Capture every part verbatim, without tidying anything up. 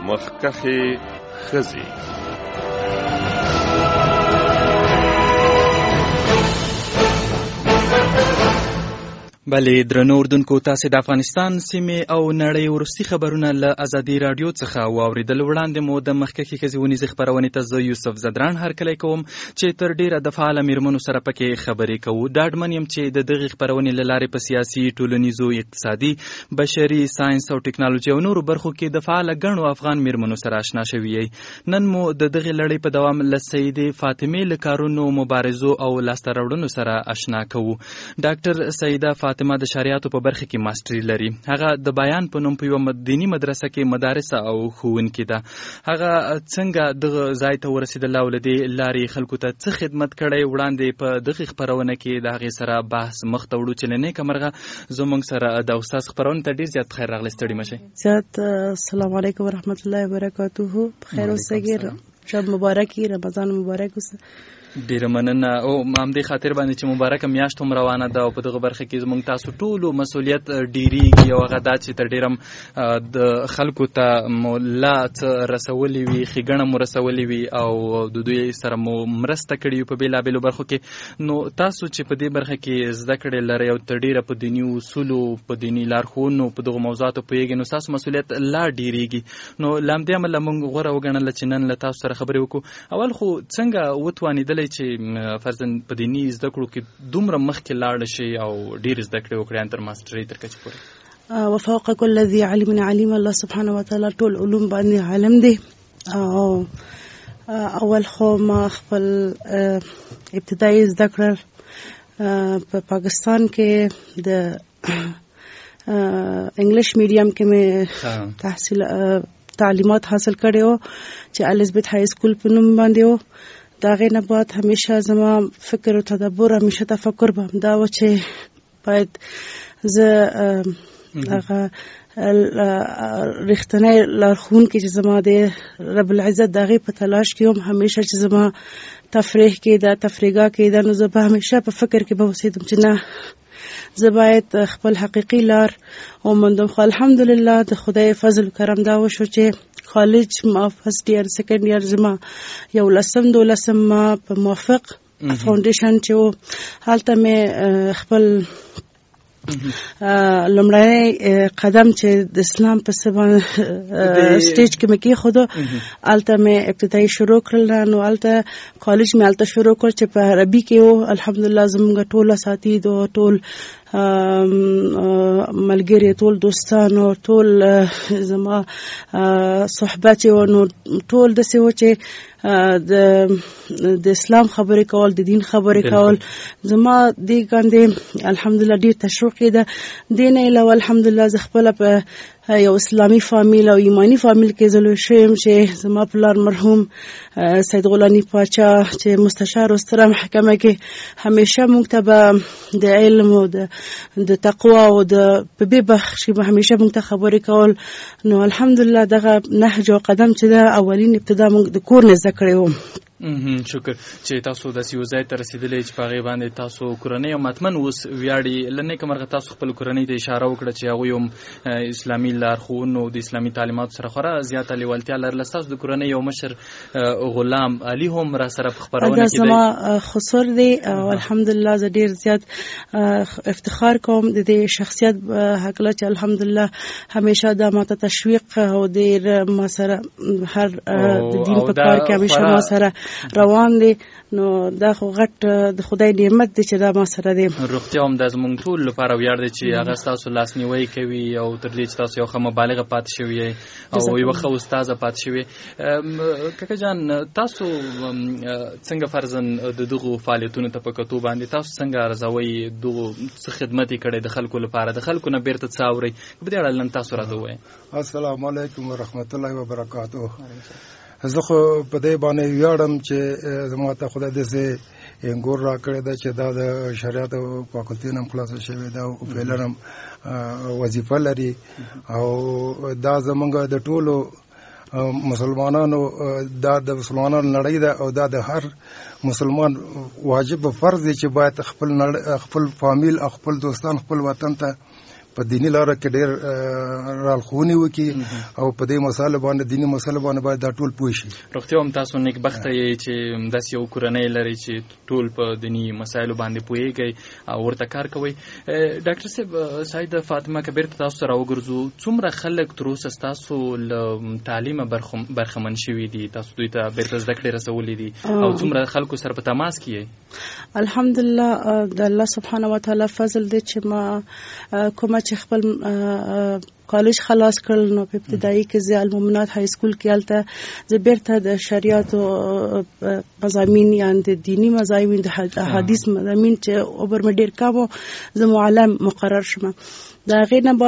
مخکخې ښځې. بلې درنو اردوونکو، تاسې د افغانستان سیمې او نړۍ وروستي خبرونه له ازادي راډیو څخه واورېدل. وړاندې مو د مخکښې ښځې ونیزې خپرونې ته زه یوسف زدران هرکلی کوم چې تر ډېره د فعاله میرمنو سره پکې خبرې کوو. ډاډمن یم چې د دغې خپرونې له لارې په سیاسي، ټولنیزو، اقتصادي، بشري، ساینس او ټکنالوژي او نورو برخو کې د فعاله ګڼو افغان میرمنو سره اشنا شوي یئ. نن مو د دغې لړۍ په دوام له سیدې فاطمې له کارونو، مبارزو او لاسته راوړنو سره اشنا کوو. ډاکټر سیده فاطمه د شریعتو په برخه کې ماستري لري. هغه د بیان په نوم په یوه دیني مدرسه کې مدارس او ښوونکې ده. هغه څنګه دغه ځای ته ورسېدله او له دې لارې خلکو ته څه خدمت کړی، وړاندې په دغې خپرونه کې د هغې سره بحث مخ ته وړو چې له نیکه مرغه زموږ سره د استاد خپرونې ته ډېر زیات خیر راغلی. ستړي مه شئ. زیات السلام علیکم ورحمت الله وبرکاته. بخیر اوسئ، شب مبارک وي، رمضان مبارک اوسه. ډیره مننه. او همدې خاطر باندې چې مبارکه میاشت هم روانه ده او په دغه برخه کې زموږ تاسو ټولو مسؤلیت ډیریږي او هغه دا چې تر ډیره د خلکو ته مو لا څه رسولي وي، ښېګڼه مو رسولي وي او د دوی سره مو مرسته کړې وي په بېلابېلو برخو کې. نو تاسو چې په دې برخه کې زده کړې لرئ او تر ډیره په دیني اصولو، په دیني لارښوونو، په دغو موضوعاتو پوهېږئ، نو ستاسو مسؤلیت لا ډیریږي. نو له همدې امله موږ غوره وګڼله چې نن له تاسو سره خبرې وکړو. اول خو څنګه وتوانېدلی چې فرضاً په دیني زده کړو کې دومره مخکې لاړ شي او ډېر زده کړې وکړئ تر ماسټرۍ تر کچې پورې؟ وفوق كل ذي علم عليم. الله سبحانه وتعالی ټول علوم باندې عالم دی. او اول خو ما خپل ابتدایي زده کړه په پاکستان کې د انګلیش میډیم کې مې تحصیل تعلیمات حاصل کړي وو چې الزبت های سکول په نوم باندې وو. دا غي نه بعد همیشه زما فکر او تدبر، همیشه تفکر به دا و چې باید زه هغه رښتینی لارښوونکی چې زما د رب العزت د هغې په تلاش کې یم. همیشه چې زما تفریح کې دا تفریحګاه کې دا، نو زه به همیشه په فکر کې به اوسېدم چې نه، زه باید خپل حقیقي لار وموندم. خو الحمدلله د خدای فضل کرم دا وشو چې کالج ما فرست ایئر سیکنډ ایئر زما یو لسم دولسم ما په موافق فاونډیشن چې و هلته مې خپل لومړنی قدم چې د اسلام په سټیج کې مې کېښودو، هلته مې ابتدایي شروع کړل. نو هلته کالج مې هلته شروع کړ چې په عربي کې و. الحمدلله زموږ ټول اساتید او ټول ملګري، ټول دوستان او ټول زما صحبت و، نو ټول داسې و چې د د اسلام خبرې کول، د دین خبرې کول زما دې باندې الحمدلله ډېر تشویق ده. دې نه علاوه الحمدلله زه خپله په یو اسلامي فامیل او ایمانی فامیل کې زه لوی شوی یم چې زما پلار مرحوم سید غلامي پاچا چې مستشار و ستره محکمه کې همیشه موږ ته به د علم او د تقوا او د په بې بخش کې به همیشه موږ ته خبرې کول. نو الحمدلله دغه نهج او قدم چې ده اولین ابتدا موږ د کور نه زده کړی وم. شکر چې تاسو داسې یو ځای ته رسېدلی چې په هغې باندې تاسو کورنۍ هم حتمن اوس ویاړي. له نیکه مرغه تاسو خپل کورنۍ ته اشاره وکړه چې هغوی هم اسلامي لارښوونو د اسلامي تعلیماتو سره خورا زیاته لیوالتیا لرله. ستاسو د کورنۍ یو مشر غلام علي هم را سره په خپرونه کې دی. دا زما خسر دی او الحمدلله زه ډېر زیات افتخار کوم د دې شخصیت هکله چې الحمدلله همیشه دا ماته تشویق او ډېر ما سره هر د دین په کار کې همیشه ما سره روان دی. نو دا خو غټ د خدای نعمت دی چې دا ما سره دی. روغتیا هم دا زموږ ټول لپاره ویاړ دی چې هغه ستاسو لاسنیوی کوي او تر دې چې تاسو یو ښه مبالغه پاتې شوي او یوه ښه استاذه پاتې شوي. کاکا جان، تاسو څنګه فرضاً د دغو فعالیتونو ته په کتو باندې تاسو څنګه ارزوئ دغو څه خدمت یې کړی د خلکو لپاره، د خلکو نه بیرته څه اورئ؟ په دې اړه نن تاسو راته ووایئ. السلام علیکم ورحمت الله وبرکاتو. زه خو په دې باندې ویاړم چې زما ته خدای داسې انګور را کړی ده چې دا د شریعت او فاکولټي نه هم خلاصه شوې ده او فعلاً هم وظیفه لري. او دا زموږ د ټولو مسلمانانو دا د مسلمانانو نړۍ ده او دا د هر مسلمان واجب فرض دی چې باید خپل خپل فامیل او خپل دوستان خپل وطن ته په دینی لاره کې ډېر رالخونې وکړي او په دې مسایلو باندې دینی مسایلو باندې باید دا ټول پوه شي. روغتیا هم تاسو نیکبخته یې چې داسې یو کورنۍ لري چې ټول په دیني مسایلو باندې پوهېږئ او ورته کار کوئ. ډاکټر صاحب سایده فاطمه که بیرته تاسو ته راوګرځو، څومره خلک تر اوسه ستاسو له تعلیمه برخمن شوي دي، تاسو دوی ته بیرته زده کړې رسولې دي او څومره خلکو سره په تماس کې یې؟ الحمدلله د الله سبحانه وتعالی فضل دی چې ما کومه چې خپل کالج خلاص کړل نو په ابتدایي کې زه المؤمنات های سکول کې هلته زه بیرته د شریعت مضامین یعنی د دینی مضامین د حدیث مضامین چې عمر مې ډېر کم و زه معلم مقرر شوم. د هغې نه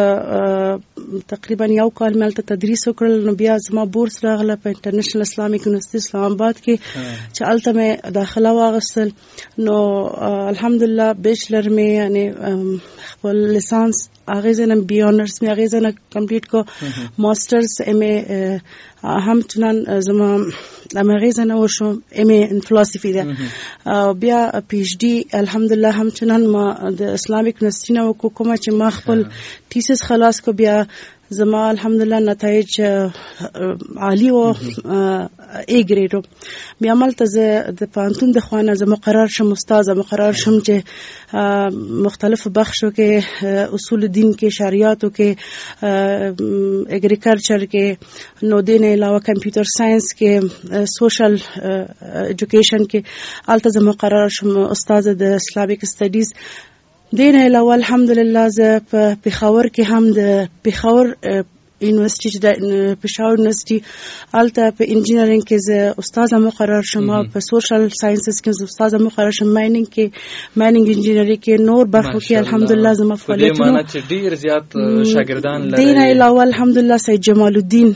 بعد تقریبا یو کال مې هلته تدریس وکړل نو بیا زما بورس راغله په انټرنیشنل اسلامیک یونیورسټي اسلام آباد کې چې هلته مې داخله واخیستل. نو الحمدلله بیچلر مې یعنی خپل لیسانس هغې ځای نه بي آنرس مې هغې ځای نه کمپلیټ کو، ماسټرز ایم ای همچنان زما له هغې ځای نه وشو، ایم ای ان فلسفي ده. بیا پی ایچ ډي الحمدلله همچنان ما د اسلامیک یونیورسټي نه وکړو، کومه چې ما خپل تیسس خلاص کو. بیا زما الحمدلله نتایج عالی و، ای ګریډ و. بیا هملته زه د پوهنتون د خوا نه زه مقرر شم، استاده مقرر شم چې مختلفو بخشو کې اصول دین کې، شریعتو کې، اګریکلچر کې، نو دې نه علاوه کمپیوټر ساينس کې، سوشل ایجوکیشن کې هلته زه مقرر شم استاده د اسلامیک سټډیز. دې نه علاوه الحمدلله زه په پېښور کې هم د پېښور یونیورسټي چې د پېښور یونیورسټي هلته په انجینرینګ کې زه استاده مقرر شم، په سوشل ساینسز کې زه استاده مقرر شم، مایننګ کې مایننګ انجینري کې، نور برخو کې الحمدلله زما فعالیتونه. په دې معنی چې ډېر زیات شاګردان لري. دې نه علاوه الحمدلله سید جمال الدین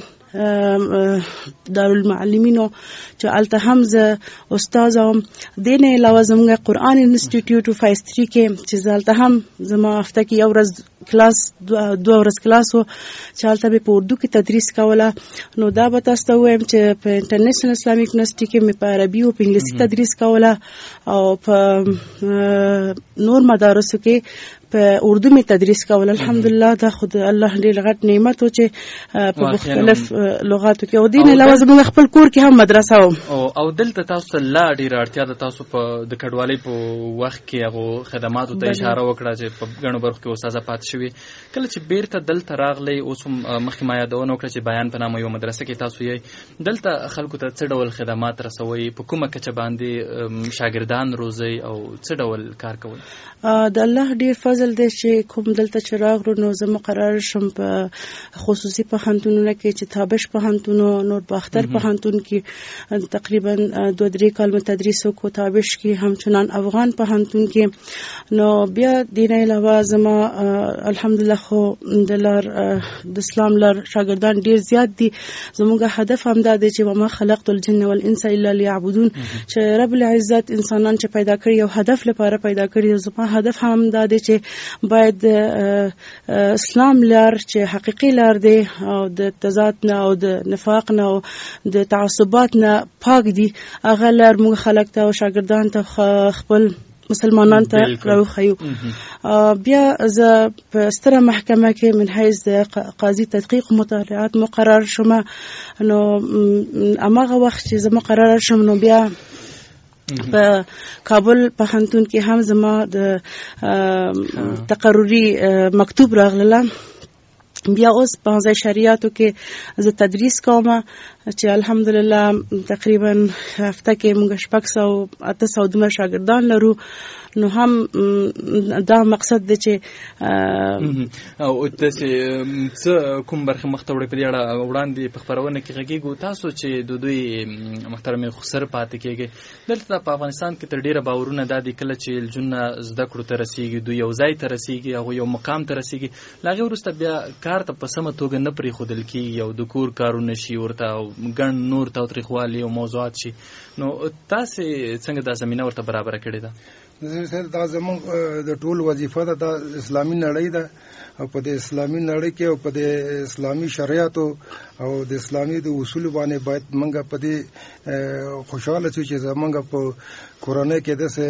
دارالمعلمینو چې هلته هم زه استاد وم. دې نه علاوه زموږ قرآن انسټیټیوټ فایستري کې چې زه هلته هم زما هفته کې یو ورځ کلاس دوه ورځ کلاس و چې هلته مې په اردو کې تدریس کوله. نو دا به تاسو ته ووایم چې په انټرنیشنل اسلامیک یونیورسټي کې مې په عربي او په انګلیسي تدریس کوله او په نور مدارسو کې په اردو می تدریس کول. الحمدلله دا خود الله ډېر غټ نعمت و چې په مختلف لغاتو کې او دین علاوه زموږ خپل کور کې هم مدرسه و او دلته تاسو ته لا ډېره اړتیا ده. تاسو په د کډوالۍ په وخت کې هغو خدماتو ته اشاره وکړه چې په ګڼو برخو کې استاده پاتې شوي. کله چې بیرته دلته راغلی، اوس هم مخکې ما یادونه وکړه چې بیان په نامه یوه مدرسه کې تاسو یې، دلته خلکو ته څه ډول خدمات رسوئ، په کومه کچه باندې شاګردان روزئ او څه ډول کار کوئ؟ د الله ډېر فضل دی چې کوم دلته چې راغلو نو زه مقرر شم په خصوصي پوهنتونونه کې چې تابش پوهنتون او نور باختر پوهنتون کې تقریبا دو درې کال مې تدریس وکړو، تابش کې همچنان افغان پوهنتون کې. نو بیا دې نه علاوه زما الحمدلله خو د لار د اسلام لار شاګردان ډېر زیات دي. زموږ هدف هم دا دی چې وما خلقت الجن والانس الا ليعبدون، چې رب العزت انسانان چې پیدا کړي یو هدف لپاره پیدا کړي. زما هدف هم دا دی چې باید اسلام لار چې حقیقي لار دی او د تضاد نه او د نفاق نه او د تعصبات نه پاک دی، هغه لار موږ خلک ته او شاګردان ته خپل مسلمانان ته راوښیو. بیا زه په ستره محکمه کې من حیث د قاضي تدقیق مطالعات مقرر شوم. نو هماغه وخت چې زه مقرر شوم نو بیا په کابل پوهنتون کې هم زما د تقرري مکتوب راغله. بیا اوس په ځای شریعتو کې زه تدریس کوم چې الحمدلله تقریبا هفته کې موږ شپږ سوه اته سوه دومره شاګردان لرو. نو هم دا مقصد دی چې او تاسو څه کوم برخه مخته وړئ په دې اړه وړاندې په خپرونه کې غږیږو تاسو چې د دوی محترمې خسر پاتې کېږي. دلته په افغانستان کې تر ډېره باورونه دا دي کله چې الجونه زده کړو ته رسېږي، دوی یو ځای ته رسېږي، هغوی یو مقام ته رسېږي، له هغې وروسته بیا کار ته په سمه توګه نه پرېښودل کېږي او د کور کارونه شي ورته او ګڼ نور تاوتریخوالي او موضوعات شي. نو تاسې څنګه دا زمینه ورته برابره کړې ده؟ دا زموږ د ټول وظیفه ده، دا اسلامي نړۍ ده او په د اسلامي نړۍ کې او په د اسلامي شریعتو او د اسلامي د اصول باندې باید موږ په دې خوشاله شو چې زموږ په کورنۍ کې داسې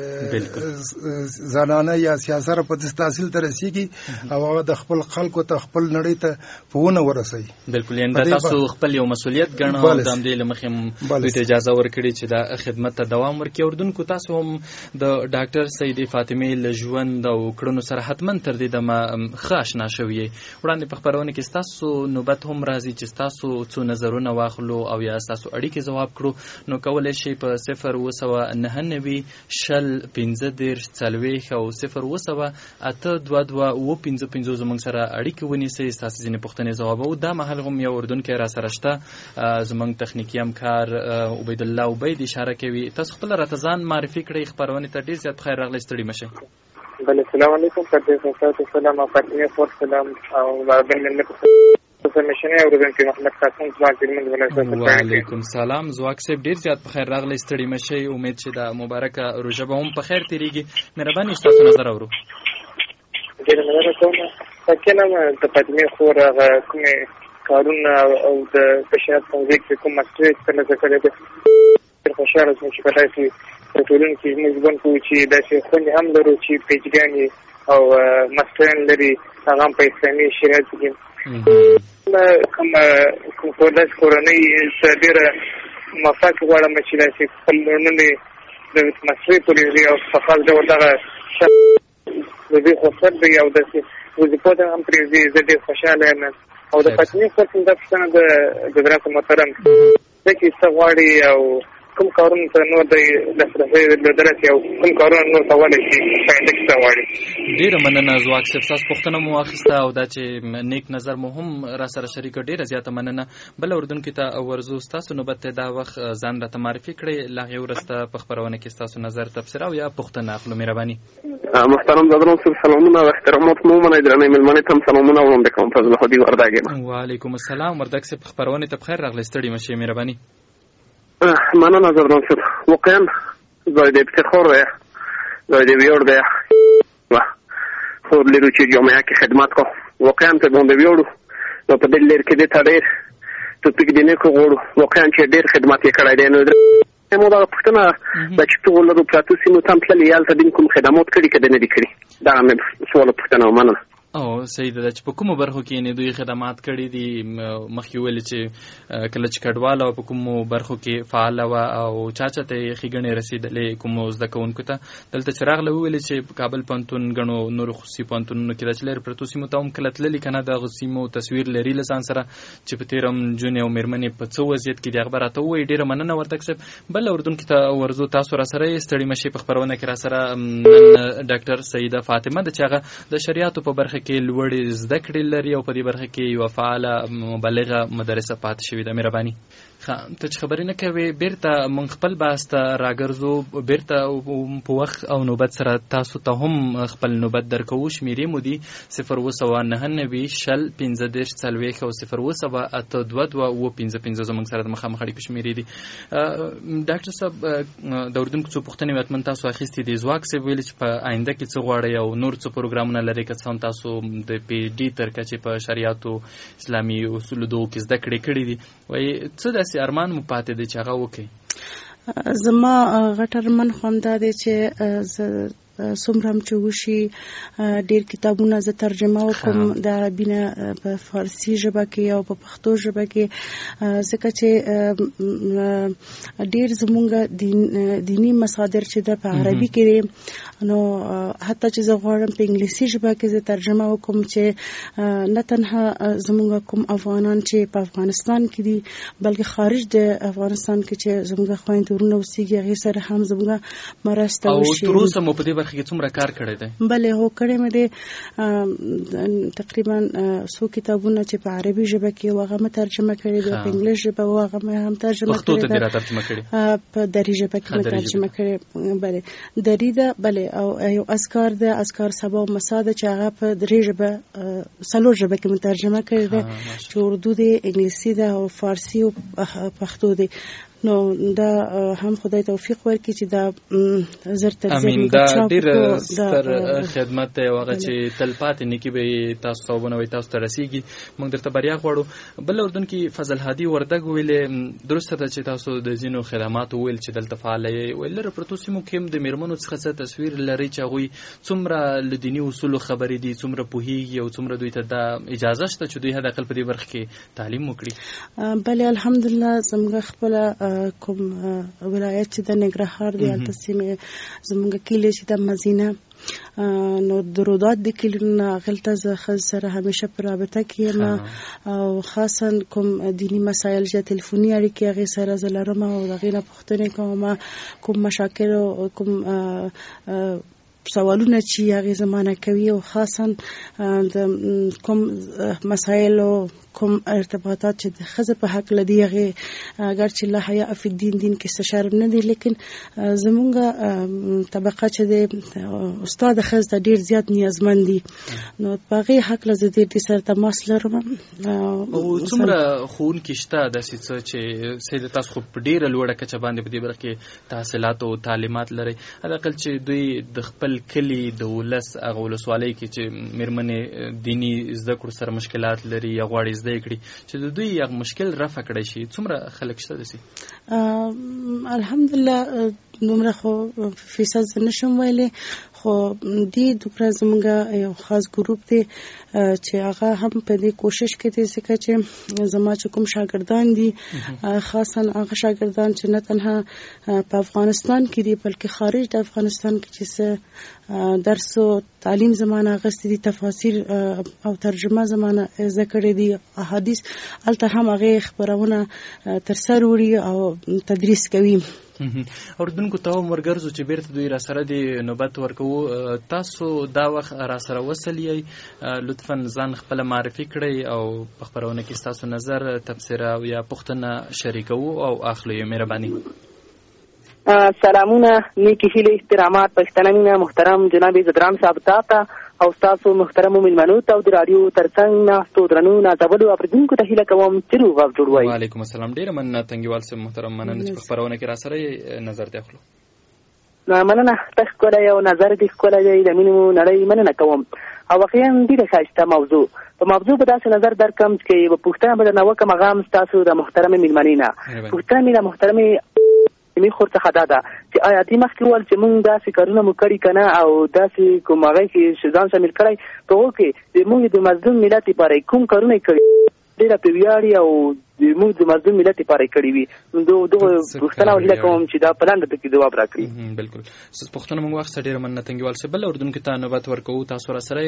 زنانه یا سیاست په داسې تحصیل ته رسېږي او هغه د خپل خلکو ته خپل نړۍ ته په ونه ورسوي. بلکل، یعنې دا تاسو خپل یو مسؤلیت ګڼه او د همدې له مخې دوی ته اجازه ورکړې چې دا خدمت ته دوام ورکړي. اردوونکو تاسو هم د ډاکټر سیدې فاطمې له ژوند او کړنو سره حتما تر دې دمه ښه اشنا شوي یې. وړاندې په خپرونه کې ستاسو نوبت هم راځي چې ستاسو څو نظرونه واخلو او یا ستاسو اړیکې ځواب کړو، نو کولی شئ په صفر اوه سوه نهه نوي شل پنځه دېرش څلوېښت او صفر اوه سوه اته دوه دوه اوه پنځه پنځه زموږ سره اړیکې ونیسئ، ستاسو ځینې پوښتنې ځوابوو. دا مهال هم یو اردونکی را سره شته، زموږ تخنیکي همکار عبیدالله عبید اشاره کوي. تاسو خپله راته ځان معرفي کړئ خپرونې ته. ډېر زیات بخیر راغلی، ستړي مه شئ. بله، السلام علیکم. پردیس استاد سلام او فاطمه فور سلام او بل ملت سمشنه اردوونکی محمد قاسم زواک دلمن ولایت. وعلیکم سلام زواک صاحب، ډېر زیات بخیر راغلی، ستړي مه شئ. امید چې دا مبارکه روژه به هم په خیر تېرېږي. مهرباني ستاسو نظر اورو. ډېره مننه کوم. فکر کوم د فاطمې خور هغه کومې کارونه او د بشرت توضیح کې کوم مسؤلیت ترلاسه کړی دی، ډېر خوشحاله شوم چې په داسې ټولنې کې موږ ژوند کوو چې داسې خوندې هم لرو چې پیجګانې او مستران لري، هغه هم په اسلامي شریعت کې. کوم کوم داسې کورنۍ ته ډېره موفق غواړم چې داسې خپل لوڼې د مسؤلیت ولري او په خاص ډول دغه د دې خوښت دی او داسې وظیفو ته هم پرېږدي. زه ډېر خوشحاله یم. او د فاطمې خور دا پوښتنه د حضرت محترم ده چې څه غواړي او کوم کارونه ته نور د لاسرسی لري او کوم کارونه نور کولی شي په آینده کې څه غواړي. ډېره مننه زواک صاحب، ستاسو پوښتنه مو واخیسته او دا چې نیک نظر مو هم را سره شریکه، ډېره زیاته مننه. بله اردونکي ته ورځو، ستاسو نوبت دی، دا وخت ځان راته معرفي کړئ. له هغې وروسته په خپرونه کې ستاسو نظر، تبصره او یا پوښتنه اخلو. مهرباني. محترم زادران صاحب سلامونه او احترامات مو ومنئ. درنې مېلمنې ته هم سلامونه وړاندې کوم. فضل هادي وردګ یم. وعلیکم السلام. وردګ صاحب خپرونې ته بخیر راغلی، ستړي مه شئ. مهرباني. مننه زادران صاحب، واقعا ځای د افتخار دی، ځای د ویاړ دی. خو لرو چې جامعه کې خدمت کو، واقعا ته باندې ویاړو. نو په دې لر کې د ته ډېر توفیق دې نه کوو، واقعا چې ډېر خدمت یې کړی دی. نو مو دا پوښتنه ده چې ټول له پراتو سیمو ته تللي هلته دین کوم خدمات کړي که نه دي کړي؟ دا مې سوال پوښتنه ومنله. او صحیح ده چې په کومو برخو کې یعنې دوی خدمات کړي دي؟ مخکې ویلې چې کله چې کډواله وه په کومو برخو کې فعاله وه او چا چا ته یې ښېګڼې رسېدلې کومو زده کوونکو ته؟ دلته چې راغله وویلې چې په کابل پوهنتون ګڼو نورو خصوصي پوهنتونونو کې ده چې لرې پرتو سیمو ته هم کله تللي که نه؟ د هغو سیمو تصویر لري له ځان سره چې په تېره نجونې او مېرمنې په څه وضعیت کې دي؟ هغه به راته ووایي. ډېره مننه وردګ صاحب. بله اردونکي ته ورځو، تاسو را سره یې، ستړي مه شئ. په خپرونه کې را سره نن ډاکټر سیده فاطمه ده چې هغه د شریعتو په برخه کې لوړې زده کړې لري او په دې برخه کې یوه فعاله مبلغه مدرسه پاتې شوې ده. مهرباني. ته چې خبرې نه کوې، بېرته موږ خپل بحث ته راګرځو. بېرته په وخت او نوبت سره تاسو ته هم خپل نوبت درکوو. شمېرې مو دي صفر اوه سوه نهه نوي شل پنځه دېرش څلوېښت او صفر اوه سوه اته دوه دوه اوه پنځه پنځه زموږ سره د مخامخ اړیکو شمېرې دي. ډاکټر صاحب، د اردونکو څو پوښتنې حتما تاسو اخیستې دي. زواک صاحب ویلي چې په آینده کې څه غواړئ او نور څه پروګرامونه لرئ که څه هم تاسو د پی ډي تر کچې په شریعتو اسلامي اصولو دغو کې زده کړې کړي دي. وایي څه داسې ارمان مو پاتې دی چې هغه وکړئ؟ زما غټ ارمان خو همدا دی چې زه څومره هم چې وشي ډېر کتابونه زه ترجمه وکړم د عربي نه په فارسي ژبه کې او په پښتو ژبه کې، ځکه چې ډېر زمونږ دینی مصادر چې ده په عربي کې دي. نو حتی چې زه غواړم په انګلیسي ژبه کې زه ترجمه وکړم چې نه تنها زمونږ کوم افغانان چې په افغانستان کې دي بلکې خارج د افغانستان کې چې زمونږ خویندې ورونه اوسېږي هغې سره هم زمونږ مرسته وشي. او تر اوسه مو په دې برخه کې څومره کار کړی دی؟ بلې هو کړی مې دی تقریبا څو کتابونه چې په عربي ژبه کې و هغه مې ترجمه کړي دي، په انګلیس ژبه و هغه مې هم ترجمه کړي. پښتو ته دې را ترجمه کړي؟ په دري ژبه کې مې ترجمه کړي. بلې دري ده، بلې او یو اذکار ده، اذکار صبا او مسا ده چې هغه په دري ژبه څلور ژبه کې مې ترجمه کړي ده، چې اردو ده، انګلیسي ده او فارسي او پښتو ده. نو دا هم خدای توفیق ورکړي چې دا زر تر زر امین. دا ډېر ستر خدمت دی او هغه چې تلپاتې نیکي به تاسو ته وبنوي، تاسو ته رسیږي. موږ درته بریا غواړو. بل اردن کې فضل هادي وردګ ویلې درسته ده چې تاسو د ځینو خدماتو ویل چې دلته فعاله یې، ویل لره پرتو سیمو کې هم د میرمنو څخه څه تصویر لري چې هغوی څومره له دیني اصولو خبرې دي، څومره پوهېږي او څومره دوی ته دا اجازه شته چې دوی حد اقل په دې برخه کې تعلیم وکړي؟ بلې الحمدلله زموږ خپله کوم ولایت چې د ننګرهار دی هلته سیمې زموږ کلي چې د مزینه نو درودات د کلیونه هغلته زه ښځو سره همیشه په رابطه کې یم او خاصا کوم دیني مسایل چې تلیفوني اړیکې هغې سره زه لرم او د هغې نه پوښتنې کوم، کوم مشاکل او کوم سوالونه چې هغې زمانه کوي او خاصا د کوم مسایل او کوم ارتباطات چې د ښځې په حق لدي هغې اگر چې لا حیا فی الدین دین کې څه شرم نه دی، لیکن زمونږ طبقه چې دی استاد ښځې ته ډېر زیات نیازمند دي، نو په هغې حق له زه ډېر دې سره تماس لرم. او څومره ښوونکي شته داسې څه چې سیده تاسو خو په ډېره لوړه کچه باندې په دې برخه کې تحصیلات او تعلیمات لرئ، حداقل چې دوی د خپل کلي د ولس هغه ولسوالۍ کې چې میرمنې دیني زده کړو سره مشکلات لري یا غواړي زده کړي چې د دوی یو مشکل رفع کړی شي، څومره خلک شته داسې؟ الحمدلله دومره خو فیصد زه نشم ویلی، خو دې دومره زموږ یو خاص ګروپ دی چې هغه هم په دې کوشش کې دی، ځکه چې زما چې کوم شاګردان دي خاصا هغه شاګردان چې نه تنها په افغانستان کې دي بلکې خارج د افغانستان کې چې درس او تعلیم زمانه اخیستې دي، تفاسیر او ترجمه زمانه زده کړې دي، احادیث هلته هم هغې خپرونه ترسره وړي او تدریس کوي. اردوونکو ته هم ورګرځو چې بیرته دوی را سره د نوبت ورکوو. تاسو دا وخت را سره وصل یئ، لطفا ځان خپله معرفي کړئ او په خپرونه کې ستاسو نظر، تبصره او یا پوښتنه شریکوو او اخلو یې. مهرباني. سلامونه، نیکی هیلې، احترامات، پښتنه مینه، محترم جناب زدران صاحب ته او ستاسو محترمو میلمنو ته او د راډیو ترڅنګ ناستو درنو نازولو اورېدونکو ته هیله کوم چې روغ او جوړ وئ. وعلیکم السلام. ډېره مننه تنګیوال صاحب محترم، مننه چې په خپرونه کې را سره نظر دې اخلو. مننه، ته ښکلی او نظر دې ښکلی دی، د مینې نړۍ مننه کوم. او واقعا ډېره ښایسته موضوع په موضوع به داسې نظر درکړم چې یوه پوښتنه به درنه وکړم، هغه هم ستاسو د محترمې میلمنې نه. پوښتنه مې د محترمې می خور څخه دا ده چې آیا دې مخکې وویل چې موږ داسې کارونه مو کړي که نه، او داسې کوم هغې کې ځان شامل کړی په هغو کې د موږ د مظلوم ملت لپاره کوم کارونه یې کړي ډېره پرې ویاړي او موږ د مظلوم ملت لپاره یې کړي وي، دغه پوښتنه هیله کوم چې دا په لنډه کې جواب راکړي. بلکل پوښتنه موږ واخیسته، ډېره مننه تنګیوال صاحب. بل اردوونکو ته نوبت ورکوو. تاسو را سره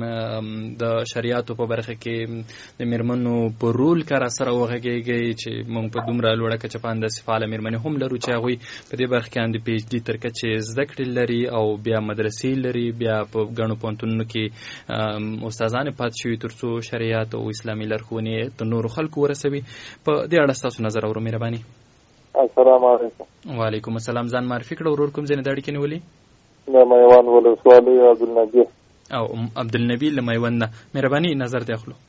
د شریعتو په برخه کې د میرمنو په رول که را سره وغږېږئ چې موږ په دومره لوړه کچه په انداسې فعاله میرمنې هم لرو چې هغوی په دې برخه کې د پي ایچ ډي تر کچې زده کړې لري او بیا مدرسې لري، بیا په ګڼو پوهنتونونو کې استادانې پاتې شوي تر څو شریعت او اسلامي لارښوونې د نورو خلکو ورسوي. په دې اړه ستاسو نظر اورو. مهرباني. السلام علیکم. وعلیکم السلام. ځان معرفي کړه. ورور کوم ځای نه د اړیکې نیولې؟ د میوند ولسوالۍ عبدالنبي. او عبدالنبي له میوند نه. مهرباني نظر دې اخلو.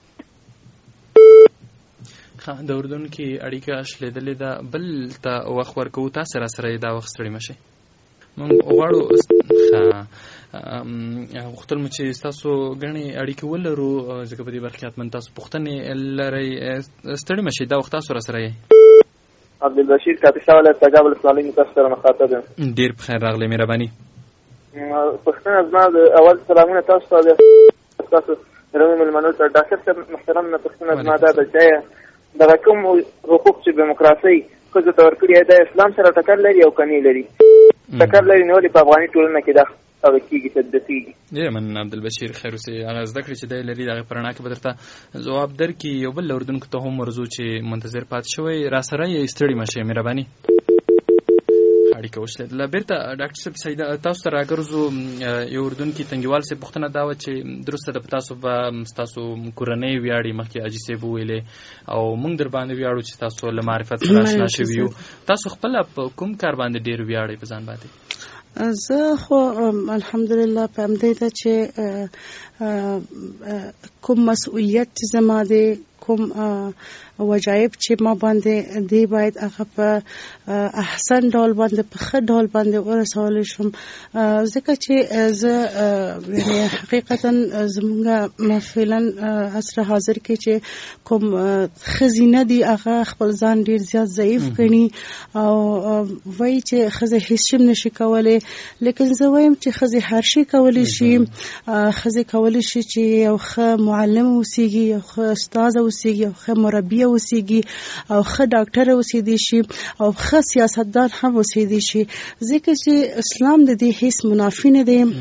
ښه، د اردن کې اړیکه شلېدلې ده، بل ته وخت ورکوو. تاسې را سره دا وخت ستړي مه شئ. موږ غواړو ښه غوښتل مو چې ستاسو ګڼې اړیکې ولرو، ځکه په دې برخه کې حتما تاسو پوښتنې لرئ. ستړي مه شئ، دا وخت تاسو را سره یئ. عبدالبشیر کاپیسا ولایت تګاب ولسوالۍ کې تاسو سره مخاطب یم. ډېر په خیر راغلی. مهرباني. پوښتنه زما د اول سلامونه تاسو ته تاسو درنو میلمنو ته. ډاکټر صاحب محترم، نه پوښتنه زما دا ده چې دغه کوم حقوق چې ډیموکراسۍ ښځو ته ورکړي دا اسلام سره ټکر لري او که نه لري؟ ټکر لري نو ولې په افغاني ټولنه کې دا هغه کېږي تدبیرېږي؟ ډېره مننه عبدالبشیر. خیر اوسې. هغه زده کړې چې دی لري د هغې په رڼا کې به درته ځواب درکړي. یو بل اردوونکو ته هم ورځو چې منتظر پاتې شوی، را سره یې ستړي مه شئ. مهرباني. اړیکه وشلېدله. بېرته ډاکټر صاحب سیده تاسو ته راګرځو. یو اردوونکي تنګیوال صاحب پوښتنه دا وه چې درسته ده په تاسو به ستاسو کورنۍ ویاړي. مخکې حاجي صاحب وویلې او موږ در باندې ویاړو چې تاسو له معرفت سره اشنا شوي یو. تاسو خپله په کوم کار باندې ډېر ویاړئ په ځان باندې؟ زه خو الحمدلله په همدې ده چې کوم مسؤلیت چې زما دی، کوم وجایب چې ما باندې دی باید هغه په احسن ډول باندې په ښه ډول باندې ورسولی شم، ځکه چې زه حقیقتا زمونږ فعلا عصر حاضر کې چې کوم ښځې نه دي هغه خپل ځان ډېر زیات ضعیف ګڼي او وایي چې ښځې هېڅ شی نشي کولی، لیکن زه وایم چې ښځې هر شی کولی شي. ښځې کولی شي چې یو ښه معلمه اوسیږي، یو ښه استاده اوسیږي، یو ښه مربیه اوسیږي او ښه ډاکټره اوسیدی شي او ښه سیاستدان هم اوسیدی شي، ځکه چې اسلام د دې هیڅ منافي نه دی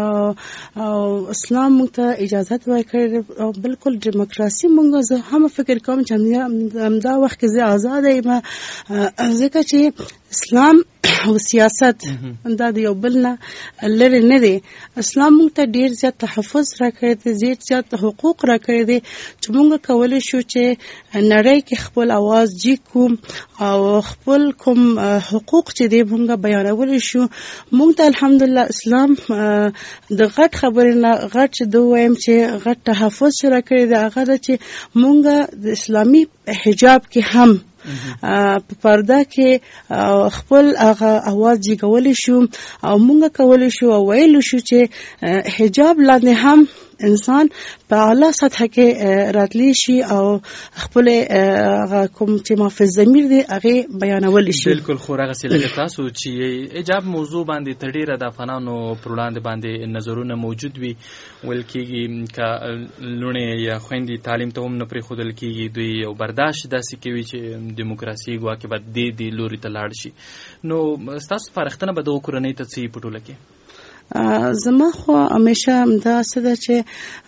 او اسلام موږ ته اجازت ورکړې او بالکل ډیموکراسي موږ زه هم فکر کوم چې همدا وخت کې زه آزاده یم، ځکه چې اسلام او سیاست دا د یو بل نه لرې نه دی. اسلام موږ ته ډېر زیات تحفظ راکړی دی، ډېر زیات حقوق راکړی دی چې موږ کولی شو چې نړۍ کې خپل اواز جګ کوم او خپل کوم حقوق چې دی موږ بیانولی شو. موږ ته الحمدلله اسلام د غټ خبرې نه غټ چې دو وایم چې غټ تحفظ چې راکړی دی هغه ده چې موږ د اسلامي حجاب کې هم په پرده کې خپل هغه اواز جګولی شو او موږ کولی شو او ویلو شو چې حجاب لاندې هم انسان په اعلی سطح کې راتلی شي او خپل کوم چې ما فی ضمیر دی هغه بیانول شي. بالکل خو هغه سلګه تاسو چې حجاب موضوع باندې تډیره د افغانانو پر وړاندې باندې نظرونه موجود وي، ول کېږي ک لونه یا خويندې تعلیم ته هم نه پرې خودل کېږي، دوی یو برداشت داسې کوي چې دیموکراسي ګواکې به دې دې لوري ته لاړ شي. نو تاسو فارختنه به د کورنۍ ته څه پټوله کې؟ زما خو همیشه دا څه ده چې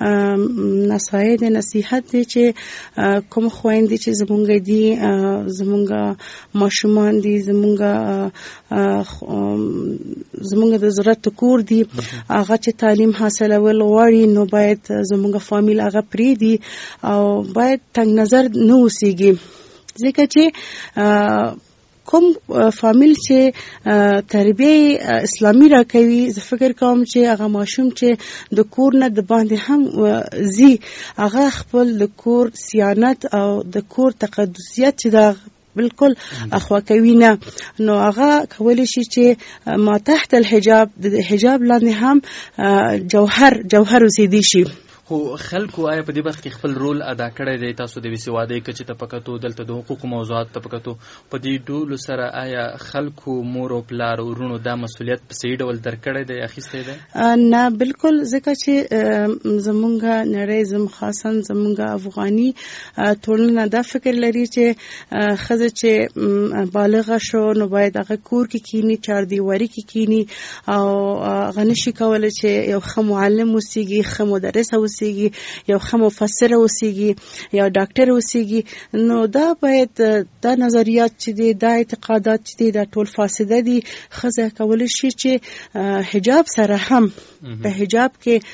نصایح دی نصیحت دی چې کوم خویندې چې زمونږ دي زمونږ ماشومان دي زمونږ زمونږ د ضرورت کور دي هغه چې تعلیم حاصلول غواړي نو باید زمونږ فامیل هغه پرېږدي او باید تنګ نظر نه اوسیږي، ځکه چې کوم فامیل چې تربیه اسلامي راکوي زه فکر کوم چې هغه ماشوم چې د کور نه د باندې هم زی هغه خپل د کور صیانت او د کور تقدسیت چې دا بالکل اخوا کوي نه، نو هغه کولی شي چې ما تحت الحجاب د حجاب لاندې هم جوهر جوهر اوسیدي شي. خو خلکو آیا په دې برخه کې خپل رول ادا کړی دی؟ تاسو د بېسوادۍ کچې ته پکتو دلته د حقوقو موضوعات ته پکتو په دې ډولو سره آیا خلکو مور او پلار ورونو دا مسؤلیت په صحیح ډول درکړی دی اخیستی دی؟ نه بالکل، ځکه چې زمونږ نړۍ زم خاصا زمونږ افغاني ټولنه دا فکر لري چې ښځه چې بالغه شو نو باید هغه کور کې کینی، چاردیواري کې کینی او هغه نشي کولی چې یو ښه معلم اوسیږي، ښه مدرس اوسیږي، یو ښه مفسر اوسیږي، یو ډاکټر اوسیږي. نو دا باید دا نظریات چې دي دا اعتقادات چې دي دا ټول فاسده دي. ښځه کولی شي چې حجاب سره هم په حجاب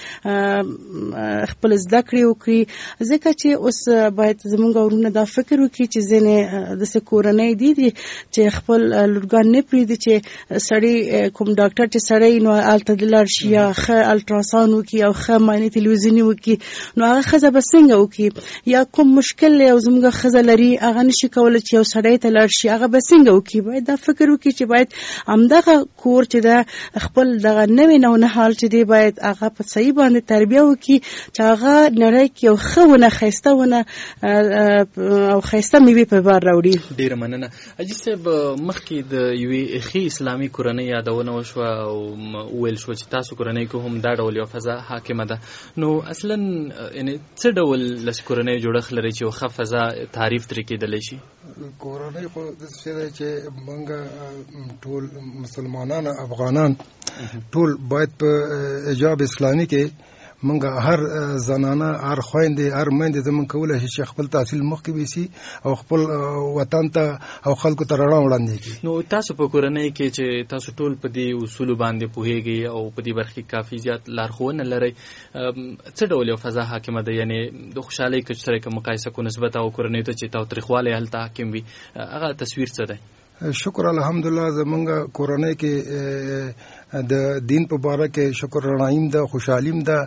کې خپل زده کړې وکړي، ځکه چې اوس باید زمونږ ورونه دا فکر وکړي چې ځینې داسې کورنۍ دي دي چې خپل لورګان نه پرېږدي چې سړی کوم ډاکټر چې سړی نو هلته د لاړ شي یا ښه الټراساونډ وکړي او ښه معاینې تلویزیوني وکړي، نو هغه ښځه به څنګه وکړي؟ یا کوم مشکل یو زموږ ښځه لري هغه نشي کولی چې یو سړی ته لاړ شي، هغه به څنګه وکړي؟ باید دا فکر وکړي چې باید همدغه کور چې دا خپل دغه نوې نونهال چې دی باید هغه په صحیح باندې تربیه وکړي چې هغه نړۍ کې یو ښه ونه ښایسته ونه او ښایسته میوې په بار راوړي. ډېره مننه. حاجي صاحب مخکې د یوې ښې اسلامي کورنۍ یادونه وشوه او وویل شوه چې تاسو کورنۍ کې هم دا ډول یو فضا حاکمه ده، نو اصلا یعنې څه ډول لس کورنۍ جوړښت لري چې یو ښه فضا تعریف ترې کېدلی شي؟ کورنۍ خو داسې دی چې موږ ټول مسلمانان افغانان ټول باید په حجاب اسلامي کې منګه هر زنانه هر خويندې هر مېندې زمون کوله چې خپل تحصیل مخکې وسی او خپل وطن ته او خلکو ته رڼا وړاندې کړي. نو تاسو په کورنۍ کې چې تاسو ټول په دې اصول باندې پوهیږئ او په دې برخه کې کافي زیات لارښوونه لرئ، څه ډول یو فضا حاکمه ده؟ یعنی د خوشحالۍ کچې سره که مقایسه کو نسبت او کورنۍ ته چې تاوتریخوالی هلته حاکم وي هغه تصویر څه دی؟ شکر الحمدلله زمونږ کورنۍ کې د دین په باره کې شکر رڼایم ده، خوشحالیم ده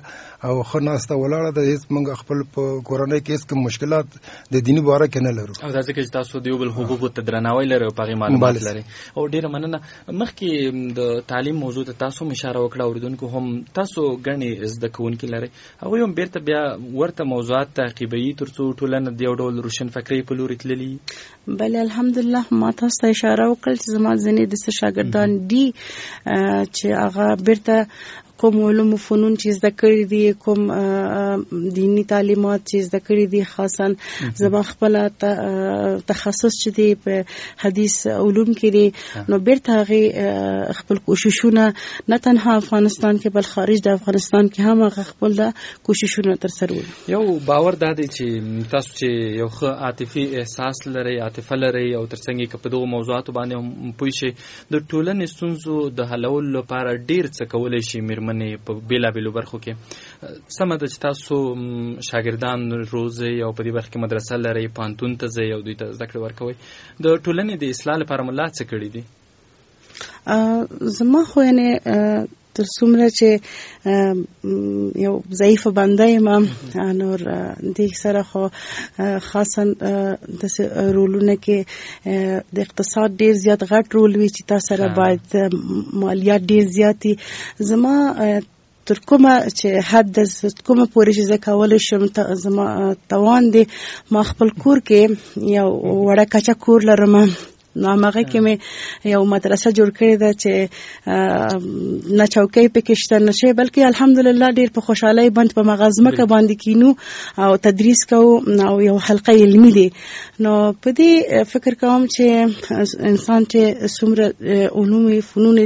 او ښه ناسته ولاړه ده. هېڅ موږ خپل په کورنۍ کې هېڅ کوم مشکلات د دیني باره کې نه لرو. او دا ځکه چې تاسو د یو بل حقوقو ته درناوی لرئ او په هغې معلومات لرئ. او ډېره مننه. مخکې د تعلیم موضوع ته تاسو هم اشاره وکړه، اورېدونکو هم تاسو ګڼې زده کوونکي لرئ، هغوی هم بېرته بیا ورته موضوعات تعقیبوي تر څو ټولنه د یو ډول روشنفکرۍ په لوري تللي. بله الحمدلله ما تاسو ته اشاره وکړل چې زما ځینې داسې شاګردان دي چې هغه بېرته کوم علوم فنون چې زده کړي دي، کوم دینی تعلیمات چې زده کړي دي، خاصا زما خپل تخصص چې دی په حدیث علوم کې دی، نو بیرته هغه خپل کوششونه نه تنها افغانستان کې بل خارج د افغانستان کې هم هغه خپل د کوششونه تر سره وړي. یو باور دا دی چې تاسو چې یو ښه عاطفي احساس لرئ، عاطفه لرئ، او ترڅنګ یې په دغو موضوعاتو باندې هم پوه شئ، د ټولنې ستونزو د حلولو لپاره ډېر څه کولی شي مېرمنې په بېلابېلو برخو کې. سمه ده چې تاسو شاګردان روزئ او په دې برخه کې مدرسه لرئ، پوهنتون ته ځئ او دوی ته زده کړې ورکوئ. د ټولنې د اصلاح لپاره مو لا څه کړي دي؟ زما خو یعنې تر څومره چې یو ضعیفه بنده یم، نور دې سره خو خاصا داسې رولونه کې د اقتصاد ډېر زیات غټ رول وي چې تاسو سره باید مالیات ډېر زیات وي. زما تر کومه چې حد د کومه پورې چې زه کولی شم زما توان دی، ما خپل کور کې یو وړه کچه کور لرم، نو هغه کې مې یو مدرسه جوړ کړې ده چې نه چوکۍ پکې شته نه شی، بلکې الحمدلله ډېر په خوشحالۍ باندې په مغه ځمکه باندې کینو او تدریس کوو او یو حلقه علمي دی. نو په دې فکر کوم چې انسان چې څومره علوم فنون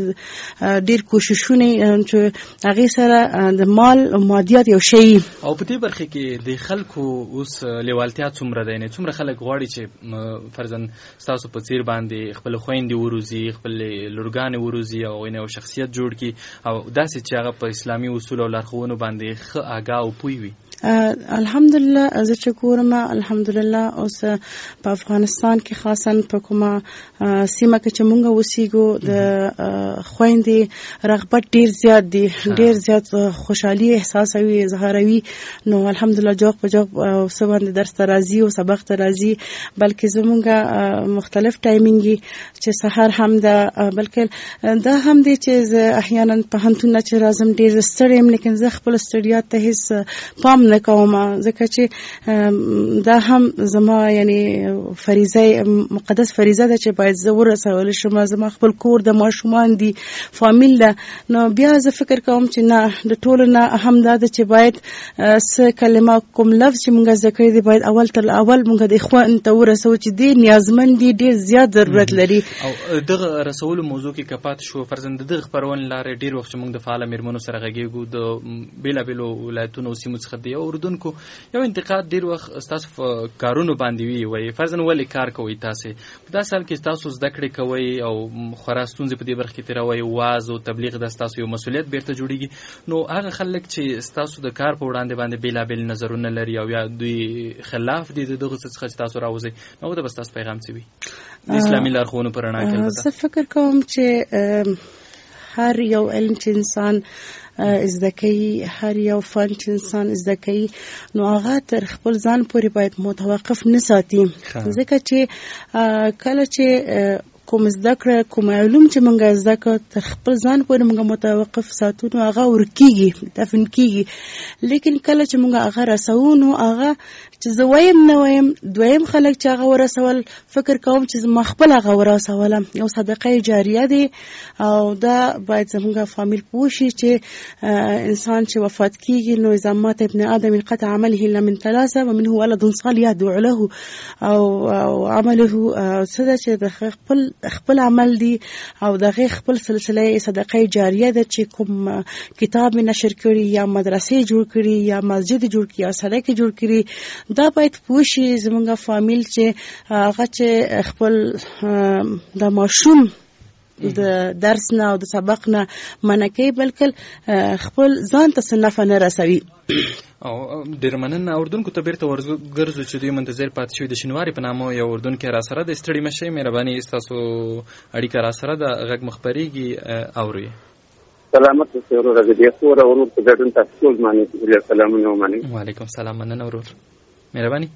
ډېر کوششونه چې هغې سره د مال مادیات یو شی، او په دې برخه کې د خلکو اوس لیوالتیا څومره ده؟ یعنې څومره خلک غواړي چې فرضاً ستاسو په څیر باندې خپل خويندې وروزي، خپل لورګانې وروزي او غوینه او شخصیت جوړ کی، او داسې چې هغه په اسلامي اصول او لارښوونو باندې ښه آګاه او پوه وي. الحمدلله زه چې ګورم الحمدلله اوس په افغانستان کې خاصا په کومه سیمه کې چې مونږ اوسېږو د خويندې رغبت ډیر زیات دی، ډیر زیات خوشحالي احساسوي، اظهاروي. نو الحمدلله جوق په جوق څه باندې درس ته راځي او سبق ته راځي، بلکې زمونږ مختلف ټایمینګ چې سحر هم ده، بلکې دا هم دی چې زه احیانا پوهنتون نه چې راځم ډیر ستړی یم، لیکن زه خپل ستړیا ته هیڅ پام نه کوم، ځکه چې دا هم زما یعنی فریضه مقدس فریضه ده چې باید زه ورسول شم. زما خپل کور د ماشومان دي، فامیل ده، نو بیا زه فکر کوم چې نه د ټولو نه اهم دا ده چې باید څه کلمه کوم لفظ چې مونږ زده کړی دی باید اول تر اول مونږ د اخوان ته ورسو چې دی نیازمند دي، ډیر زیات ضرورت لري. او دغه رسولو موضوع کې کپات شو فرزند دغه خبرونه لاره ډیر وخت مونږ د فعال میرمنو سره غږیږو د بیلابیلو ولایتونو سیمو څخه دی. اردوونکو یو انتقاد ډیر وخت تاسو کارونو باندې وی وای فرزند ولې کار کوي، تاسو په داسې حال کې تاسو زده کړې کوي او خورا ستونزې په دې برخه کې تیروي، واز او تبلیغ د تاسو یو مسؤلیت بیرته جوړیږي. نو هغه خلک چې تاسو د کار په وړاندې باندې بیلابیل نظرونه لري او یا دوی خلاف دي دغه څه څخه تاسو راوځي، نو دا بس تاسو پیغام څه وي د اسلامي لارښوونو پر رڼا کې؟ زه فکر کوم چې هر یو علم چې انسان زده کوي، هر یو فن چې انسان زده کوي، نو هغه تر خپل ځان پورې باید متوقف نه ساتي، ځکه چې کله چې کوم زده کړه کوم علوم چې مونږ زده کړو تر خپل ځان پورې مونږ متوقف ساتو نو هغه ورکیږي، دفن کیږي. لیکن کله چې مونږ هغه رسو نو هغه چې زه وایم نه وایم دویم خلک چې هغه ورسول فکر کوم چې زما خپل هغه ورسوله یو صدقه جاریه دی، او دا باید زمونږ فامیل پوه شي چې انسان چې وفات کیږي نو اذا مات ابن آدم انقطع عمله الا من ثلاثه ومنه ولد صالح يدعو له، او او عمله څه ده چې د خپل خپل عمل دی او دغه خپل سلسله صدقه جاریه ده چې کوم کتاب نشر کړي یا مدرسې جوړ کړي یا مسجد جوړ کړي یا سړک جوړ کړي، دا باید پوه شي زمونږ فامیل چې هغه چې خپل د ماشوم د درس نه او د سبق نه منع کوي، بلکې خپل ځان ته څه نفع نه رسوي. او ډېر مننه. اردوونکو ته بیرته ورګرځو چې دوی منتظر پاتې شوي د شینواري په نامه یو اردوونکی را سره د ستړي مه شئ، مهرباني ستاسو اړیکه را سره د غږ مخ پرېږي اورئ. سلامت اوسئ وروره، د دې خور او ورور په ګډون تاسو ټول باندې ډېر سلامونه ومنئ. وعلیکم سلام، مننه ورور، مهرباني.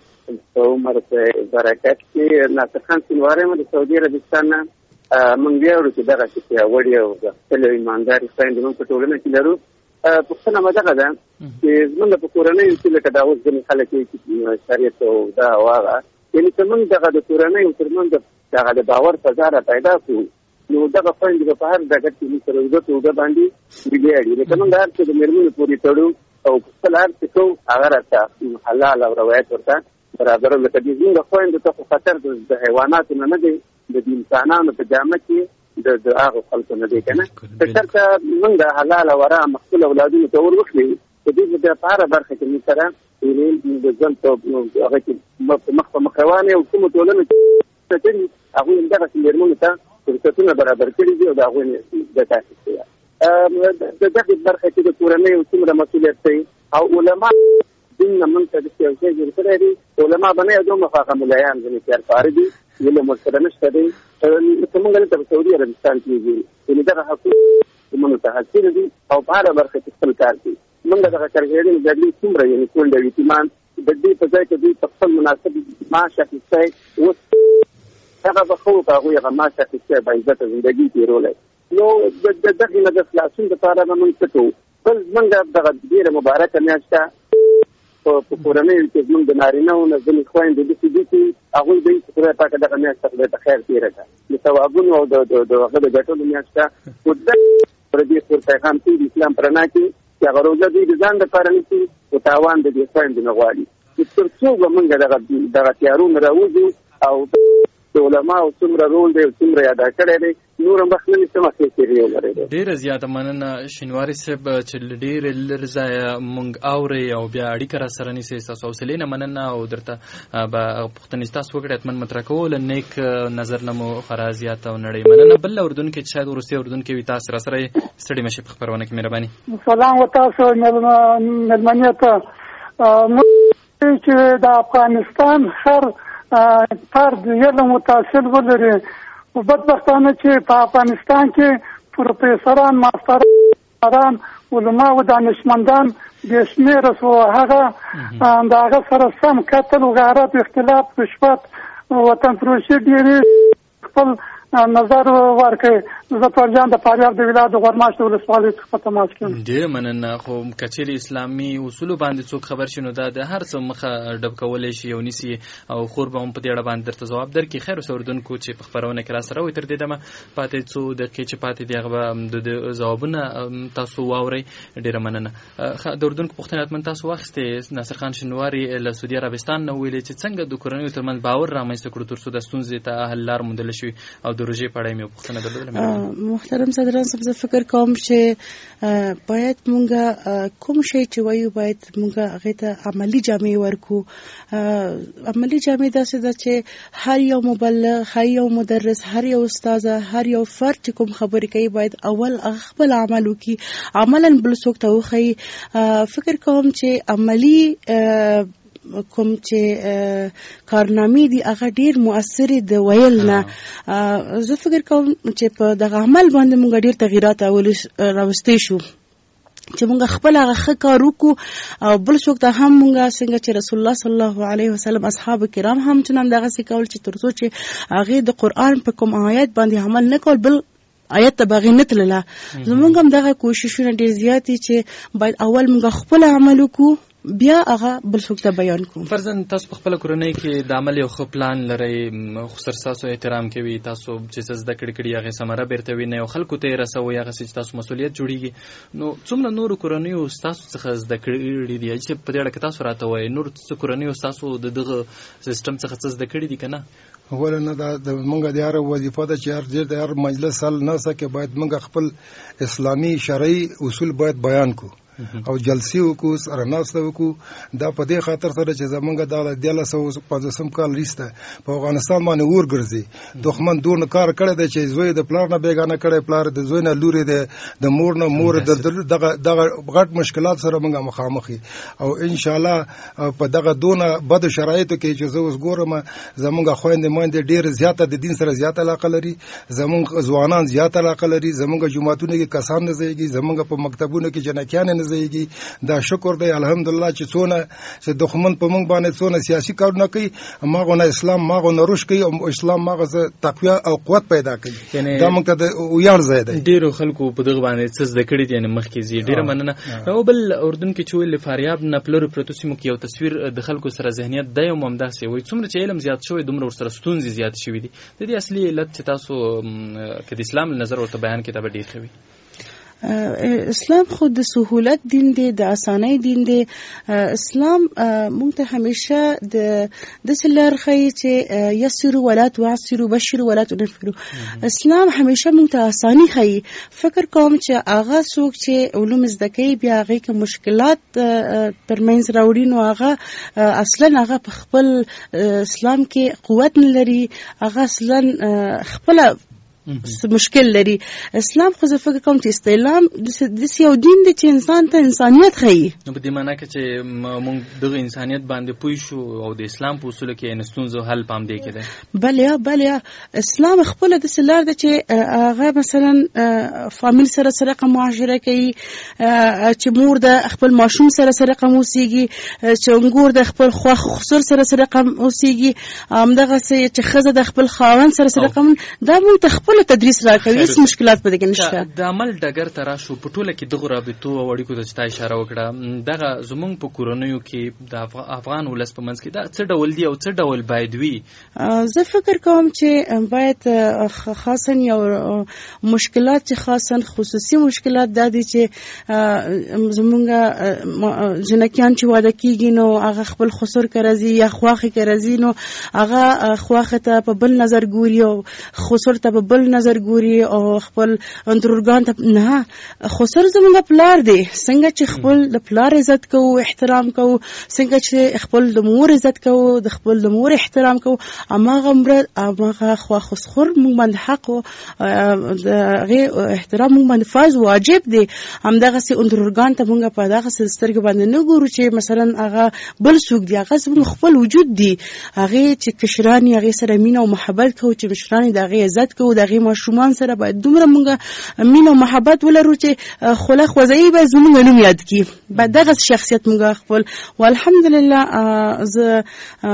عمر صاحب برکت کې ناصر خان سینواری مو د سعودي عربستان نه موږ ویاړو چې دغه چې پیاوړي او د خپلو ایمانداري خویندې موږ په ټولنه کې لرو. پوښتنه مو دغه ده چې زموږ په کورنیو کې لکه دا اوس ځینې خلک یې چې شریعت او دا او هغه، یعنې که موږ دغه د کورنیو تر منځ دغه د باور فضا را پیدا کړو، نو دغه خویندې به په هر ډګر کې موږ سره اوږه په اوږه باندې ویاړي. لکه موږ هر څه د مېرمنو پورې تړو او خپل هر څه کوو، هغه راته حلال او روایت ورته برابر. لکه د زموږ خویندو ته خو خطر د حیواناتو نه نه دی، د انسانانو په جامه کې د هغو خلکو نه دی که نه. که چېرته موږ د حلال او ارام خپل اولادونو ته ور وښیو، د دوی بیا په هره برخه کې موږ سره د ژوند په هغه کې مخ په مخ روان یو. کومو ټولنو چې کړي هغوی همدغسې مېرمنو ته فرصتونه برابر کړي دي او د هغوی نه ګټه اخیستې ده. د دغې برخه کې د کورنیو څومره مسؤلیت دی او علما دین نه موږ ته داسې یو شی جوړ کړی دی. علما به نه یو دومره هغه ملایان ځینې تیارپاره دي، علم ورسره نشته دی. لکه موږ دلته په سعودي عربستان کې وګورو، یعنې دغه حقوق زمونږ ته حاصل دي او په هره برخه کې خپل کار کوي. موږ دغه کارګرین جګړې څومره یعنې کونډه او یتیمان د دې په ځای کې دوی په خپل مناسب معاش اخیستی، اوس هغه به ښه وکړه، هغوی هغه معاش اخیستی باعزته زندګي تېرولی. نو د دغې نه د خلاصون دپاره به موږ څه کوو؟ بل زموږ دغه ډېره مبارکه میاشت ده په کورنیو کې زموږ د نارینهو نه ځینې خویندې داسې دي چې هغوی به وي چې خدای پاکه دغه میاشت ته خدای ته خیر تېره کړه، د ثوابونو او د هغه د ګټلو میاشت ده. خو د دې خور پیغام کوي د اسلام په رڼا کې چې هغه روژه دوی د ځان دپاره نیسي، خو تاوان د دې خویندو نه غواړي. چې تر څو به موږ دغه تیارو نه راوځو او د علماو څومره رول دی او څومره یې ادا کړی دی، نور هم وخت نه نیسي مخکې تېرې ولرئ. ډېره زیاته مننه شینواري صاحب چې له ډېرې لرې ځایه موږ اورئ او بیا اړیکه را سره نیسئ. ستاسو حوصلې نه مننه او درته به پوښتنې ستاسو وکړئ حتمن مطرح کول نیک نظر نه مو خورا زیاته او نړۍ مننه. بل اردن کې چې شاید وروستی اردن کې وي تاسو را سره ستړي مه شئ په خپرونه کې، مهرباني. سلام و تاسو مېلمنې ته. موږ چې د افغانستان هر فرد علم و تحصیل ولري، بدبختانه چې په افغانستان کې پروفیسران، ماستران، علما او دانشمندان بې شمېره شو. هغه د هغه سره سم قتل و غارت، اختلاف، رشوت، وطن فروشي ډېرې خپل نظر ورکړي. زه پرجان د فاریاب د ولایت د غورماشت ولسوالۍ څخه تماس کوم. ډېره مننه. خو که چیرې اسلامي اصولو باندې څوک خبر شي نو دا د هر څه مخه ډب کولی شي او نیسي او خور به هم په دې اړه باندې درته ځواب درکړي. خیر اوسه اردونکو چې په خپرونه کې را سره وي، تر دې دمه پاتې څو دقیقې چې پاتې دي هغه به د ځوابونه تاسو واورئ. ډېره مننه. د اردونکو پوښتنې حتمن تاسو واخیستې. ناصر خان شینواري له سعودي عربستان نه ویلې چې څنګه د کورنیو ترمنځ باور رامنځته کړو تر څو د ستونزې ته حل لار موندلی شي او د روژې په اړه یې مې پوښتنه درلودله. محترم صدران صاحب، زه فکر کوم چې باید مونږه کوم شی چې وایو باید مونږه هغې ته عملي جامې ورکو. عملي جامې داسې ده چې هر یو مبلغ، هر یو مدرس، هر یو استاذه، هر یو فرد چې کوم خبرې کوي باید اول خپل عمل وکړي، عملاً بل څوک ته وښیي. فکر کوم چې عملي کوم چې کارنامې دي هغه ډیر مؤثرې د ویل نه. زه فکر کوم چې په دغه عمل باندې موږ ډیر تغیرات راوستي شو چې موږ خپل هغه ښه کار وکړو او بل څوک ته هم موږ څنګه چې رسول الله صلی الله علیه وسلم اصحاب کرام هم چنان دغسې کول چې تر څو چې هغې د قرآن په کوم آیت باندې عمل نه کول، بل آیت ته باغې نه تلله. زموږ هم دغه کوششونه ډېر زیات دي چې باید اول موږ خپل عمل وکړو بیا هغه بل څوک ته بیان کوم. فرضاً تاسو په خپله کورنۍ کې د عمل یو ښه پلان لرئ، خو ستاسو احترام کوي، تاسو چې څه زده کړي کړي هغې ثمره بیرته وینئ او خلکو ته یې رسوئ هغسې چې تاسو مسؤلیت جوړېږي. نو څومره نورو کورنیو ستاسو څخه زده کړي دي چې په دې اړه کې تاسو راته وایئ؟ نور څه کورنیو ستاسو د دغه سیسټم څخه څه زده کړي دي که نه؟ اوله نه دا د موږ د هر وظیفه ده چې هر ځای د هر مجلس حل نه سکه باید موږ خپل اسلامي شرعي اصول باید بیان کو. او جلسې وکړو سره ناسته وکړو دا په دې خاطر سره چې زمونږ د دیارلس سوه پنځوسم کال وروسته په افغانستان باندې اور ګرځي دښمن دونه کار کړی دی چې زوی د پلار نه بیګانه کړی پلار د زوی نه لورې دی د مور نه مور دغه دغه غټ مشکلات سره موږ مخامخ او ان شاء الله په دغه دونه بد شرایطو کې چې زه اوس ګورم زمونږ خويندې ماندې ډېر زیاته د دین سره زیاته علاقه لري زمونږ ځوانان زیاته علاقه لري زمونږ جماعتونو کې کسان نه ځایږي زمونږ په مکتبونو کې جنکیان نه ځایږي دا شکر دی الحمدلله چې څونه چې دښمن په موږ باندې څونه سیاسي کارونه کوي ماغونه اسلام ماغونه روش کوي او اسلام ماغه تقوی او قوت پیدا کوي دا موږ ته ویاړ ځای دی ډیرو خلکو په دغه باندې څه زده کړي دي یعنی مخکې زی ډیره مننه او بل اردن کې چې ویل فاریاب نه پلورو پروتو سیمو کې یو تصویر د خلکو سره ذهنیت دی او ممداسي وي څومره چې علم زیات شوی دومره ورسره ستونزې زیات شوي دي د دې اصلي علت چې تاسو که د اسلام نظر ورته بیان کړئ دا به ډیر ښه وي. اسلام خود د سهولت دین دی د اسانۍ دین دی اسلام مونږ ته همیشه د داسې لار ښیي چې یسروا ولا تعسروا بشروا ولا تنفروا اسلام همیشه مونږ ته اساني ښیي فکر کوم چې هغه څوک چې علوم زده کوي بیا هغې که مشکلات ترمنځ راوړي نو هغه اصلا هغه په خپل اسلام کې قوت نه لري هغه اصلا خپله مشکل لري. اسلام خو زه فکر کوم چې اسلام داسې یو دین دی چې انسان ته انسانیت ښیي نو په دې معنی کې چې موږ دغه انسانیت باندې پوه شو او د اسلام په اصولو کې ستونزو حل په همدې کې دی. بله بله اسلام خپله داسې لار ده چې هغه مثلا فامیل سره سره معاشره کوي چې مور د خپل ماشوم سره سره اوسېږي چې انګور د خپل خوښ خسر سره سره اوسېږي همدغسې چې ښځه د خپل خاوند سره سره دا موږ ته خپل تدریس راکوي هیڅ مشکلات په دې کې نشته. د عمل ډګر ته راشو په ټوله کې دغه رابطو او اړیکو ته چې اشاره وکړه دغه زمونږ په کورنیو کې د افغان ولس په منځ کې دا څه ډول دی او څه ډول باید وي؟ زه فکر کوم چې باید خاصا یو مشکلات چې خاصا خصوصي مشکلات دا دي چې زمونږ جنکیان چې واده کېږي نو هغه خپل خسر که راځي یا خواښې که راځي نو هغه خواښې ته په بل نظر ګوري او خسر ته په بل نظر ګوري او خپل اندرورګان ته نه خسر زمونږ پلار دی څنګه چې خپل د پلار عزت کوو احترام کوو څنګه چې خپل د مور عزت کوو د خپل د مور احترام کوو هماغه مره هماغه خواخسخر موږ باندې حق او د هغې احترام موږ باندې فرض واجب دی. همدغسې اندرورګان ته موږ په دغسې سترګې باندې نه ګورو چې مثلا هغه بل څوک دی هغه زموږ خپل وجود دی هغې چې کشران یې هغې سره مینه او محبت کوو چې مشران یې د هغې عزت کوو د هغې ماشومان سره باید دومره موږ مینه او محبت ولرو چې خوله خوځوي باید زموږ نوم یاد کړي باید دغسې شخصیت موږ خپل والحمدلله زه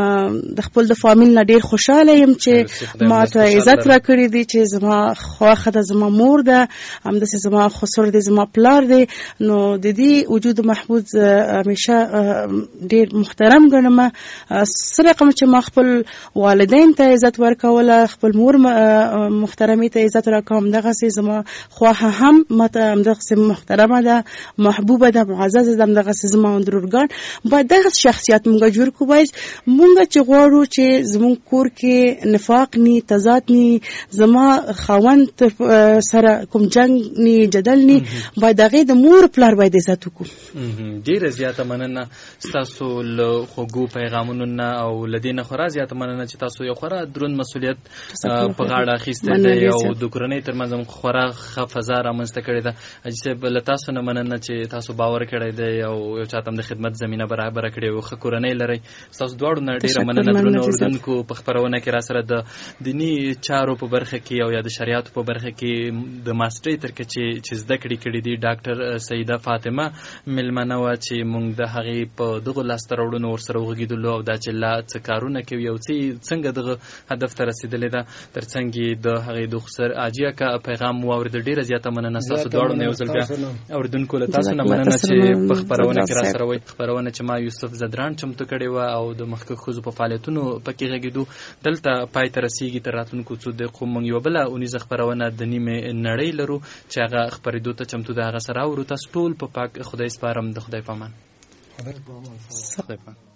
د خپل د فامیل نه ډېر خوشحاله یم چې ما ته عزت را کړی دی چې زما خواښه ده زما مور ده همداسې زما خسر دی زما پلار دی نو د دې وجود محمود همیشه ډېر محترم ګڼم څه رقم چې ما خپل والدین ته عزت ورکوله خپل مور محترمې ته عزت راکوم دغسې زما خواښه هم ماته همدغسې محترمه ده محبوبه ده معززه ده همدغسې زما اندرورګان باید دغسې شخصیت مونږ جوړ کړو باید مونږ چې غواړو چې زمونږ کور کې نفاق نی تضاد نی زما خاوند سره کوم جنگ نی جدل نی باید هغې د مور پلار باید عزت وکړو. ډېره زیاته مننه ستاسو له خوږو پیغامونو نه او له دې نه خورا زیاته مننه چې تاسو یو خورا دروند مسؤلیت په غاړه اخیستی دی او د کورنۍ ترمنځ هم خورا ښه فضا رامنځته کړې ده. حاجي صاحب له تاسو نه مننه چې تاسو باور کړی دی او یو چاته هم د خدمت زمینه برابره کړې او ښه کورنۍ لرئ. ستاسو دواړو نه ډېره مننه درنو اردونکو په خپرونه کې را سره د دیني چارو په برخه کې او یا د شریعتو په برخه کې د ماسټرۍ تر کچې چې زده کړې کړي دي ډاکټر سیده فاطمه مېلمنه وه چې موږ د هغې په دغو لاسته راوړنو ورسره وغږېدلو او دا چې لا څه کارونه کوي او څنګه دغه هدف ته رسېدلې ده تر څنګ یې د هغې د خسر حاجي اکا پیغام واورېده. ډېره زیاته مننه ستاسو دواړو نه یو ځل بیا اورېدونکو له تاسو نه مننه چې په خپرونه کې را سره وئ. خپرونه چې ما یوسف زدران چمتو کړې وه او د مخکښ ښځو په فعالیتونو پکې غږېدو دلته پای ته رسېږي. تر راتلونکو څو دقیقو موږ یوه بله اونیزه خپرونه د نیمې نړۍ لرو چې هغه خپرېدو ته چمتو د هغه سره اورو. تاسو ټول په پاک خدای سپارم. د خدای په امان.